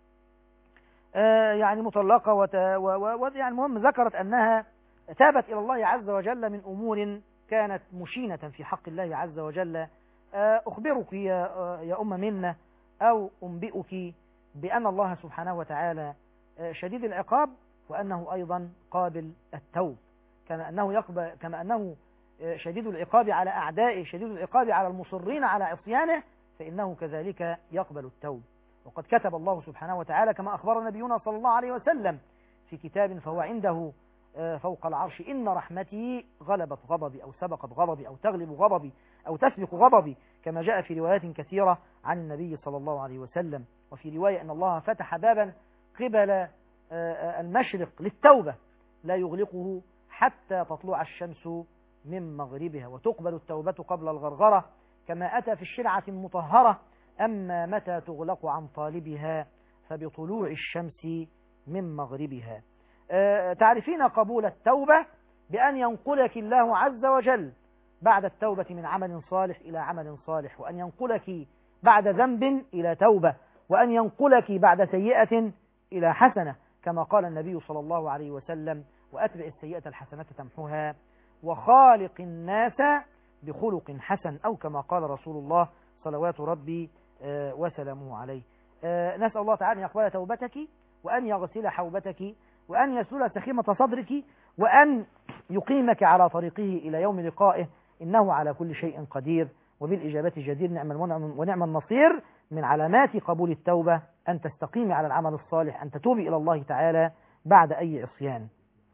آه يعني مطلقة وت... و... و... يعني المهم ذكرت أنها تابت إلى الله عز وجل من أمور كانت مشينة في حق الله عز وجل. آه أخبرك يا, آه يا أم منة أو أنبئك بأن الله سبحانه وتعالى آه شديد العقاب، وأنه أيضا قابل التوب. كما أنه, يقبل كما أنه آه شديد العقاب على أعدائه، شديد العقاب على المصرين على عصيانه، فإنه كذلك يقبل التوب. وقد كتب الله سبحانه وتعالى كما أخبر نبينا صلى الله عليه وسلم في كتاب فهو عنده فوق العرش: إن رحمتي غلبت غضبي أو سبقت غضبي أو تغلب غضبي أو تسبق غضبي، كما جاء في روايات كثيرة عن النبي صلى الله عليه وسلم. وفي رواية أن الله فتح بابا قبل المشرق للتوبة لا يغلقه حتى تطلع الشمس من مغربها، وتقبل التوبة قبل الغرغرة، كما أتى في الشرعة المطهرة: أما متى تغلق عن طالبها فبطلوع الشمس من مغربها. أه تعرفين قبول التوبة بأن ينقلك الله عز وجل بعد التوبة من عمل صالح إلى عمل صالح، وأن ينقلك بعد ذنب إلى توبة، وأن ينقلك بعد سيئة إلى حسنة، كما قال النبي صلى الله عليه وسلم: وأتبع السيئة الحسنة تمحها وخالق الناس بخلق حسن، أو كما قال رسول الله صلوات ربي أه وسلامه عليه. أه نسأل الله تعالى أن يقبل توبتك، وأن يغسل حوبتك، وأن يسلل سخيمة صدرك، وأن يقيمك على طريقه إلى يوم لقائه، إنه على كل شيء قدير وبالإجابة جدير. نعم المنعم ونعم النصير. من علامات قبول التوبة أن تستقيمي على العمل الصالح، أن تتوبي إلى الله تعالى بعد أي عصيان.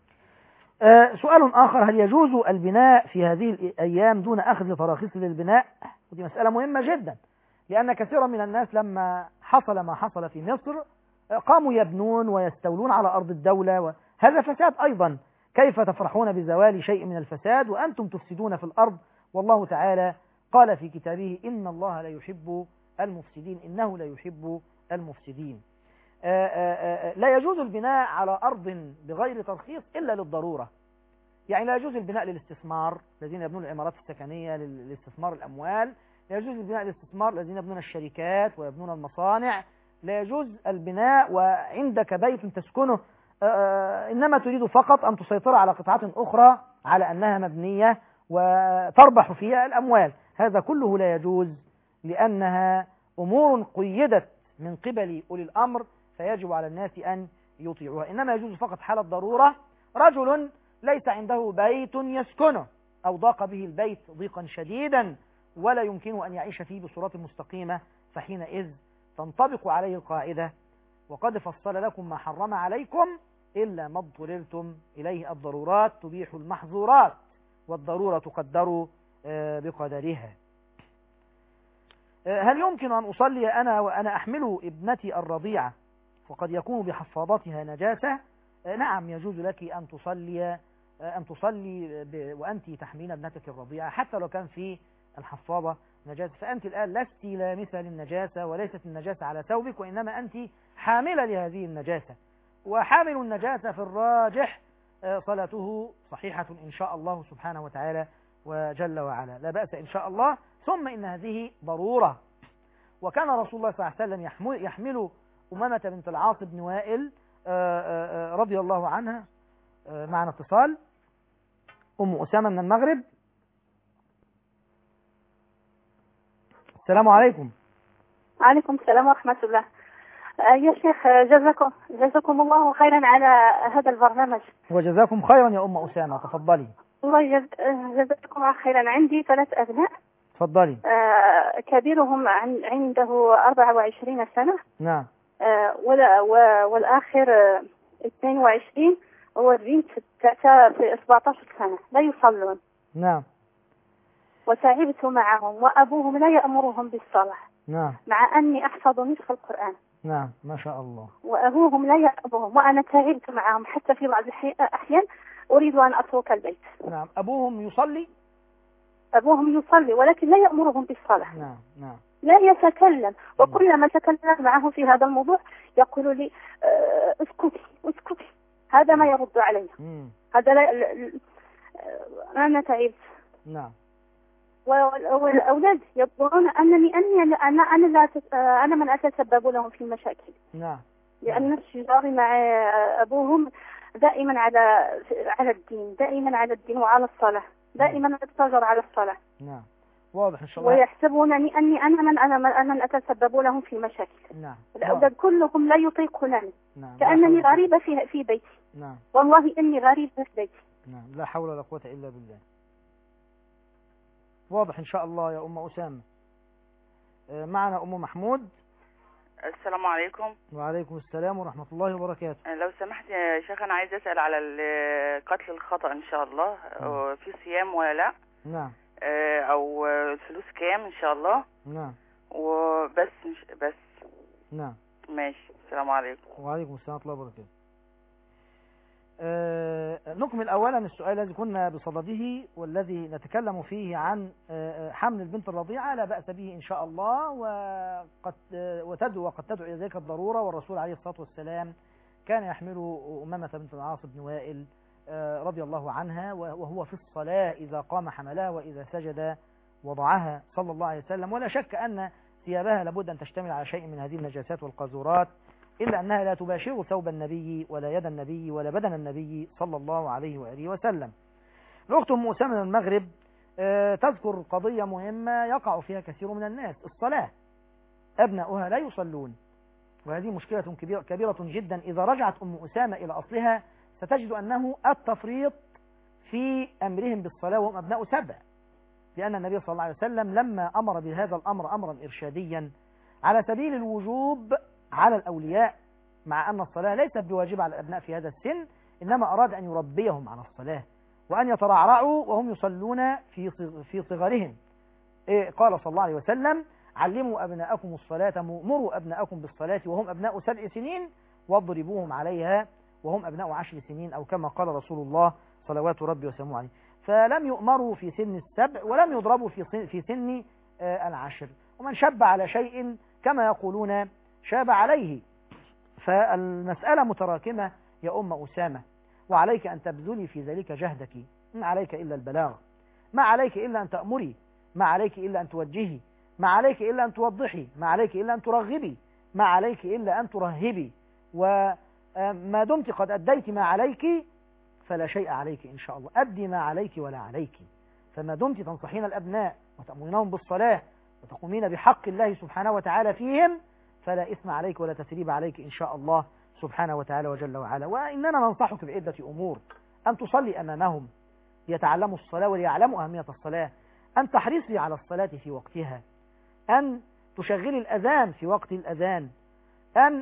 أه سؤال آخر: هل يجوز البناء في هذه الأيام دون أخذ تراخيص للبناء؟ ودي مسألة مهمة جدا، لأن كثيرا من الناس لما حصل ما حصل في مصر قاموا يبنون ويستولون على أرض الدولة، وهذا فساد أيضا. كيف تفرحون بزوال شيء من الفساد وأنتم تفسدون في الأرض؟ والله تعالى قال في كتابه: إن الله لا يحب المفسدين، إنه لا يحب المفسدين. آآ آآ لا يجوز البناء على أرض بغير ترخيص إلا للضرورة. يعني لا يجوز البناء للاستثمار، الذين يبنون العمارات السكنية لاستثمار الأموال، لا يجوز البناء للاستثمار الذين يبنون الشركات ويبنون المصانع، لا يجوز البناء وعندك بيت تسكنه إنما تريد فقط أن تسيطر على قطعة أخرى على أنها مبنية وتربح فيها الأموال. هذا كله لا يجوز، لأنها أمور قيدت من قبل أولي الأمر، فيجب على الناس أن يطيعوها. إنما يجوز فقط حال الضرورة: رجل ليس عنده بيت يسكنه أو ضاق به البيت ضيقا شديدا ولا يمكن أن يعيش فيه بصورة مستقيمة، فحينئذ تنطبق عليه القاعدة: وقد فصل لكم ما حرم عليكم إلا ما اضطررتم إليه، الضرورات تبيح المحظورات والضرورة تقدر بقدرها. هل يمكن أن أصلي أنا وأنا أحمل ابنتي الرضيعة وقد يكون بحفاضتها نجاسة؟ نعم، يجوز لك أن تصلي أن تصلي وأنت تحملين ابنتك الرضيعة حتى لو كان في الحفاضة نجاسة، فأنت الآن لست لامسة للنجاسة وليست النجاسة على ثوبك، وإنما أنت حاملة لهذه النجاسة، وحامل النجاسة في الراجح صلاته صحيحة إن شاء الله سبحانه وتعالى وجل وعلا، لا بأس إن شاء الله. ثم إن هذه ضرورة، وكان رسول الله صلى الله عليه وسلم يحمل, يحمل أمامة بنت العاص بن وائل رضي الله عنها. معنا اتصال، أم أسامة من المغرب. السلام عليكم. وعليكم السلام ورحمة الله. يا شيخ جزاكم جزاكم الله خيرا على هذا البرنامج. وجزاكم خيرا يا أم أسامة، تفضلي. الله جزاكم خيرا. عندي ثلاث أبناء. تفضلي. آه كبيرهم عنده أربعة وعشرين سنة. نعم. آه والآخر آه اثنين وعشرين، والبنت في سبعة عشر سنة لا يصلون. نعم. وتعبت معهم وأبوهم لا يأمرهم بالصلاة. نعم. مع أني أحفظ نصف القرآن. نعم ما شاء الله. وأبوهم لا يأمرهم، وأنا تعبت معهم حتى في بعض الأحيان أريد أن أترك البيت. نعم. أبوهم يصلي؟ أبوهم يصلي ولكن لا يأمرهم بالصلاة. نعم نعم. لا يتكلم، وكلما تكلمت معه في هذا الموضوع يقول لي آه اسكتي اسكتي، هذا ما يرد علي. مم. هذا لا أنا تعبت. نعم. والأولاد يقولون أنني أني أنا أنا لا أنا من أتسبب لهم في المشاكل. نعم. لأن الشجار مع أبوهم دائما على على الدين، دائما على الدين وعلى الصلاة، دائما يتشجر على الصلاة. نعم. واضح إن شاء الله. ويحسبونني أني أنا من أنا من أنا أتسبب لهم في مشاكل. نعم. الأولاد كلهم لا يطيقونني. نعم. كأنني غريبة في في بيتي. نعم. والله إني غريبة في بيتي. نعم. لا حول ولا قوة إلا بالله. واضح إن شاء الله يا أم أسامة. معنا أم محمود. السلام عليكم. وعليكم السلام ورحمة الله وبركاته. لو سمحت يا شيخ أنا عايز أسأل على قتل الخطأ إن شاء الله. نعم. في صيام ولا لا؟ نعم. أو الفلوس كام إن شاء الله؟ نعم. وبس بس. نعم. ماشي. السلام عليكم. وعليكم السلام ورحمة الله وبركاته. أه نكمل أولا السؤال الذي كنا بصدده والذي نتكلم فيه عن أه حمل البنت الرضيعة، لا بأس به إن شاء الله، وقد وتدعو وقد تدعو إلى ذلك الضرورة، والرسول عليه الصلاة والسلام كان يحمل أمامة بنت العاص بن وائل أه رضي الله عنها وهو في الصلاة إذا قام حملها وإذا سجد وضعها صلى الله عليه وسلم. ولا شك أن ثيابها لابد أن تشتمل على شيء من هذه النجاسات والقاذورات، إلا أنها لا تباشر ثوب النبي ولا يد النبي ولا بدن النبي صلى الله عليه وآله وسلم. الأخت أم أسامة من المغرب أه تذكر قضية مهمة يقع فيها كثير من الناس، الصلاة. أبناؤها لا يصلون، وهذه مشكلة كبيرة, كبيرة جدا. إذا رجعت أم أسامة إلى أصلها ستجد أنه التفريط في أمرهم بالصلاة وهم أبناء سبع، لأن النبي صلى الله عليه وسلم لما أمر بهذا الأمر أمرا إرشاديا على سبيل الوجوب على الأولياء، مع أن الصلاة ليست بواجبة على الأبناء في هذا السن، إنما أراد أن يربيهم على الصلاة وأن يترعرعوا وهم يصلون في في صغرهم. إيه قال صلى الله عليه وسلم: علموا أبناءكم الصلاة، مروا أبناءكم بالصلاة وهم أبناء سبع سنين واضربوهم عليها وهم أبناء عشر سنين، أو كما قال رسول الله صلوات ربي وسلامه عليه. فلم يؤمروا في سن السبع ولم يضربوا في سن, في سن آه العشر. ومن شب على شيء كما يقولون شاب عليه. فالمسألة متراكمة يا أم أسامة، وعليك أن تبذلي في ذلك جهدك. ما عليك إلا البلاغ، ما عليك إلا أن تأمري، ما عليك إلا أن توجهي، ما عليك إلا أن توضحي، ما عليك إلا أن ترغبي، ما عليك إلا أن ترهبي. وما دمت قد أديت ما عليك فلا شيء عليك إن شاء الله. أدي ما عليك ولا عليك. فما دمت تنصحين الأبناء وتأمرينهم بالصلاة وتقومين بحق الله سبحانه وتعالى فيهم فلا إثم عليك ولا تثريب عليك إن شاء الله سبحانه وتعالى وجل وعلا. وإننا ننصحك بعدة أمور: أن تصلي أمامهم ليتعلموا الصلاة وليعلموا أهمية الصلاة، أن تحرصي على الصلاة في وقتها، أن تشغلي الأذان في وقت الأذان، أن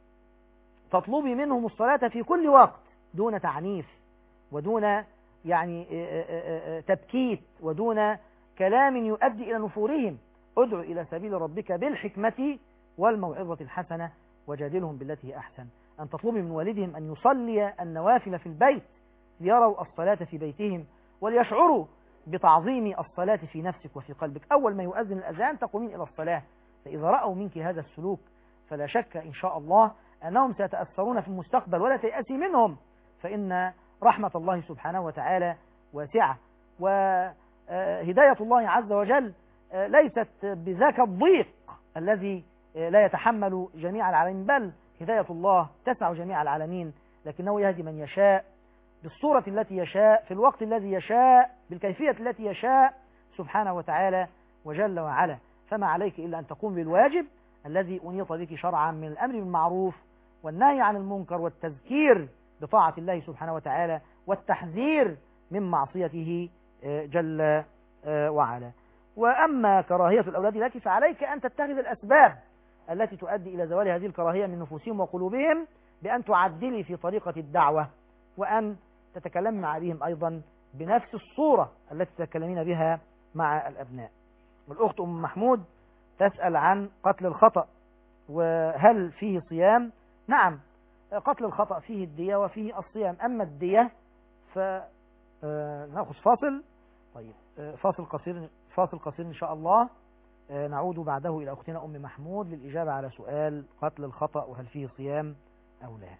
تطلبي منهم الصلاة في كل وقت دون تعنيف ودون يعني تبكيت ودون كلام يؤدي إلى نفورهم. ادعو إلى سبيل ربك بالحكمة والموعظة الحسنة وجادلهم بالتي هي أحسن. أن تطلبي من والدهم أن يصلي النوافل في البيت ليروا الصلاة في بيتهم وليشعروا بتعظيم الصلاة في نفسك وفي قلبك. أول ما يؤذن الأذان تقومين إلى الصلاة. فإذا رأوا منك هذا السلوك فلا شك إن شاء الله أنهم سيتأثرون في المستقبل، ولا تيأسي منهم، فإن رحمة الله سبحانه وتعالى واسعة، وهداية الله عز وجل ليست بذاك الضيق الذي لا يتحمل جميع العالمين، بل هداية الله تسع جميع العالمين، لكنه يهدي من يشاء بالصورة التي يشاء في الوقت الذي يشاء بالكيفية التي يشاء سبحانه وتعالى وجل وعلا. فما عليك إلا أن تقوم بالواجب الذي أنيط بك شرعا من الأمر بالمعروف والنهي عن المنكر والتذكير بطاعة الله سبحانه وتعالى والتحذير من معصيته جل وعلا. وأما كراهية الأولاد لك فعليك أن تتخذ الأسباب التي تؤدي إلى زوال هذه الكراهية من نفوسهم وقلوبهم بأن تعدلي في طريقة الدعوة، وأن تتكلم مع بهم أيضا بنفس الصورة التي تتكلمين بها مع الأبناء. والأخت أم محمود تسأل عن قتل الخطأ وهل فيه صيام. نعم، قتل الخطأ فيه الدية وفيه الصيام. أما الدية فنأخذ فاصل. طيب فاصل قصير فاصل قصير إن شاء الله، نعود بعده إلى أختنا أم محمود للإجابة على سؤال قتل الخطأ وهل فيه صيام أو لا.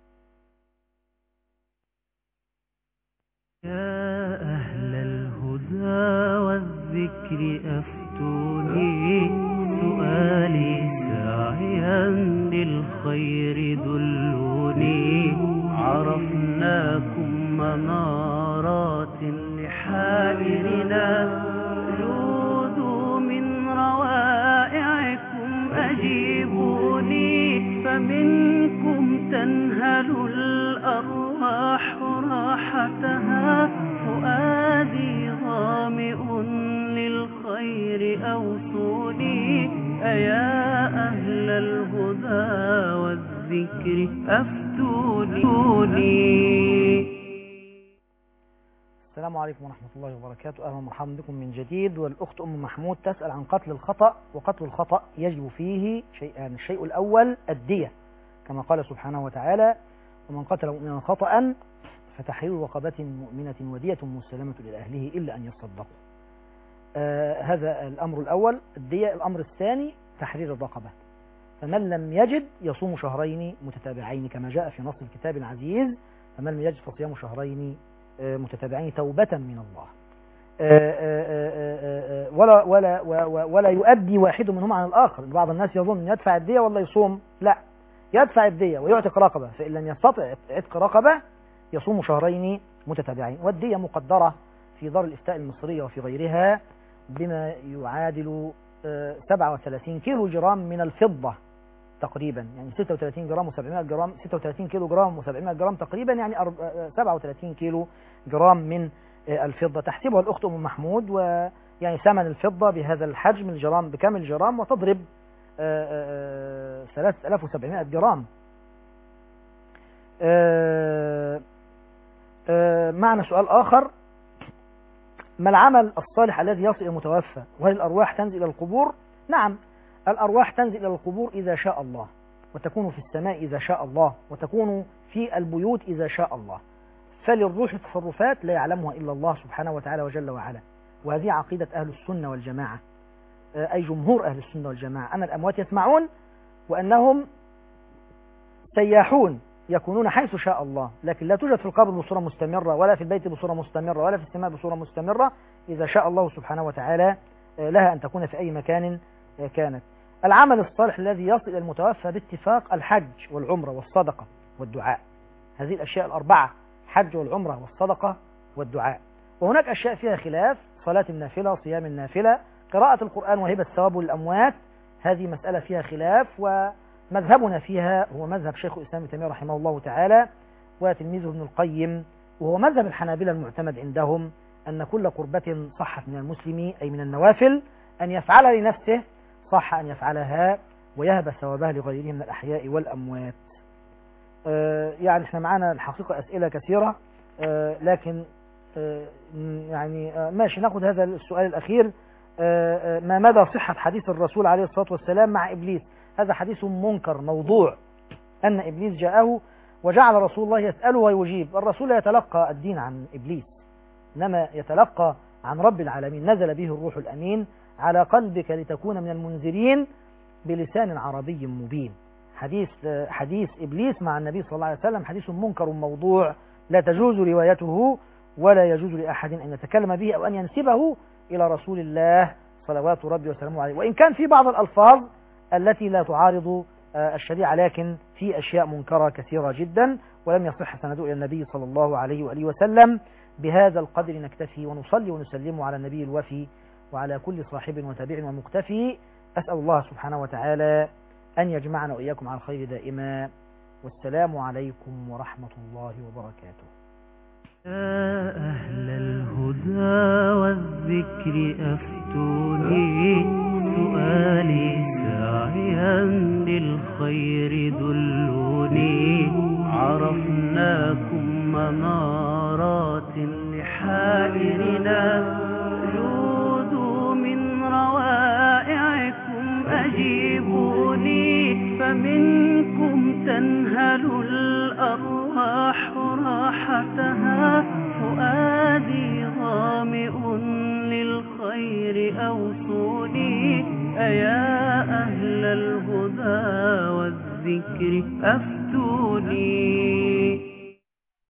يا أهل الهدى والذكر أفتوني، سؤالي ساعيا للخير دلوني، عرفناكم منارات لحائرنا، جودوا من روائعكم أجيبوني، فمنكم تنهل الأرواح راحتها، فؤادي ظامئ للخير أوصوني، أيا أهل الهدى والذكر أفتوني. السلام عليكم ورحمة الله وبركاته، أهلا ومرحبا بكم من جديد. والأخت أم محمود تسأل عن قتل الخطأ، وقتل الخطأ يجب فيه شيئان. الشيء الأول الدية، كما قال سبحانه وتعالى: ومن قتل مؤمنا خطأ فتحرير رقبة مؤمنة ودية مسلمة إلى أهله إلا أن يصدقوا. آه هذا الأمر الأول الدية. الأمر الثاني تحرير الرقبة، فمن لم يجد يصوم شهرين متتابعين كما جاء في نص الكتاب العزيز، فمن لم يجد فصيام شهرين آه متتابعين توبة من الله. آه آه آه ولا ولا ولا يؤدي واحد منهم عن الآخر. بعض الناس يظن أن يدفع الدية ولا يصوم. لا، يدفع الدية ويعتق رقبة، فإن لم يستطع عتق رقبة يصوم شهرين متتابعين. والدية مقدرة في دار الإفتاء المصرية وفي غيرها بما يعادل سبعة وثلاثين كيلو جرام من الفضة تقريبا، يعني ستة وثلاثين جرام وسبعمائة جرام، ستة وثلاثين كيلو جرام وسبعمائة جرام تقريبا، يعني سبعة وثلاثين كيلو جرام من الفضة. تحسبها الأخت أم محمود، ويعني ثمن الفضة بهذا الحجم الجرام بكم الجرام، وتضرب ثلاثة آلاف وسبعمائة جرام. معنا سؤال آخر: ما العمل الصالح الذي يصل إلى المتوفى، وهل الأرواح تنزل إلى القبور؟ نعم، الأرواح تنزل إلى القبور إذا شاء الله، وتكون في السماء إذا شاء الله، وتكون في البيوت إذا شاء الله. فللروح تصرفات لا يعلمها إلا الله سبحانه وتعالى وجل وعلا، وهذه عقيدة أهل السنة والجماعة، أي جمهور أهل السنة والجماعة، أن الأموات يسمعون، وأنهم سياحون يكونون حيث شاء الله، لكن لا توجد في القبر بصورة مستمرة، ولا في البيت بصورة مستمرة، ولا في السماء بصورة مستمرة. إذا شاء الله سبحانه وتعالى لها أن تكون في أي مكان كانت. العمل الصالح الذي يصل إلى المتوفى باتفاق: الحج والعمرة والصدقة والدعاء. هذه الأشياء الأربعة: حج والعمرة والصدقة والدعاء. وهناك أشياء فيها خلاف: صلاة النافلة، صيام النافلة، قراءة القرآن وهبة الثواب للأموات، هذه مسألة فيها خلاف، ومذهبنا فيها هو مذهب شيخ الإسلام ابن تيمية رحمه الله تعالى وتلميذه ابن القيم، وهو مذهب الحنابلة المعتمد عندهم، أن كل قربة صحت من المسلم أي من النوافل أن يفعلها لنفسه صح أن يفعلها ويهب ثوابها لغيره من الأحياء والأموات. آه يعني احنا معانا الحقيقة أسئلة كثيرة، آه لكن آه يعني آه ماشي ناخذ هذا السؤال الأخير: آه ما مدى صحة حديث الرسول عليه الصلاة والسلام مع إبليس؟ هذا حديث منكر موضوع، أن إبليس جاءه وجعل رسول الله يسأله ويجيب. الرسول لا يتلقى الدين عن إبليس، إنما يتلقى عن رب العالمين. نزل به الروح الأمين على قلبك لتكون من المنذرين بلسان عربي مبين. حديث حديث إبليس مع النبي صلى الله عليه وسلم حديث منكر موضوع لا تجوز روايته ولا يجوز لأحد أن يتكلم به أو أن ينسبه إلى رسول الله صلوات ربي وسلامه عليه، وإن كان في بعض الألفاظ التي لا تعارض الشريعة، لكن في أشياء منكرة كثيرة جدا ولم يصح سنده إلى النبي صلى الله عليه وآله وسلم. بهذا القدر نكتفي ونصلي ونسلم على النبي الوفي وعلى كل صاحب وتابع ومقتفي. أسأل الله سبحانه وتعالى أن يجمعنا وإياكم على الخير دائما، والسلام عليكم ورحمة الله وبركاته. يا أهل الهدى والذكر أفتوني، سؤالي ساعيا للخير دلوني، عرفناكم منارات لحائرنا، جودوا من روائعكم أجيبوني، فمنكم تنهل الأرواح راحتها، فؤادي ظامئ للخير أوصوني، أيا أهل الهدى والذكر أفتوني.